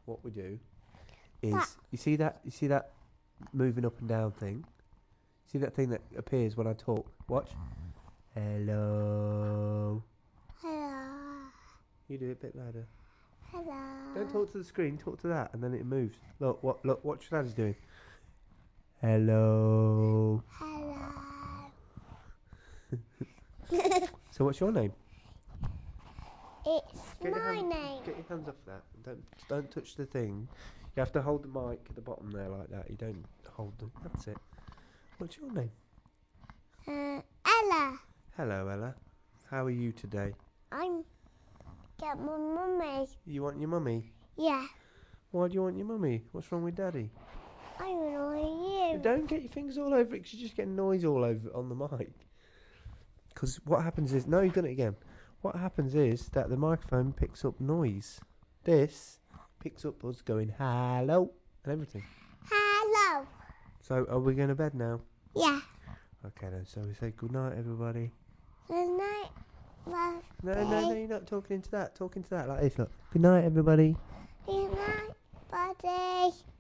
what we do is you see that moving up and down thing. See that thing that appears when I talk. Watch. Hello. Hello. You do it a bit louder. Hello. Don't talk to the screen. Talk to that, and then it moves. Look what your daddy's doing. Hello. Hello. So what's your name? It's my name. Get your hands off that. Don't touch the thing. You have to hold the mic at the bottom there like that. You don't hold the. That's it. What's your name? Ella. Hello, Ella. How are you today? I'm get my mummy. You want your mummy? Yeah. Why do you want your mummy? What's wrong with Daddy? I want you. Don't get your fingers all over it because you're just getting noise all over on the mic. Because what happens is... No, you've done it again. What happens is that the microphone picks up noise. This picks up us going hello and everything. Hello. So are we going to bed now? Yeah. Okay then, so we say good night everybody. Good night, love. No, you're not talking into that. Talking to that like this, look. Good night everybody. Good night, buddy.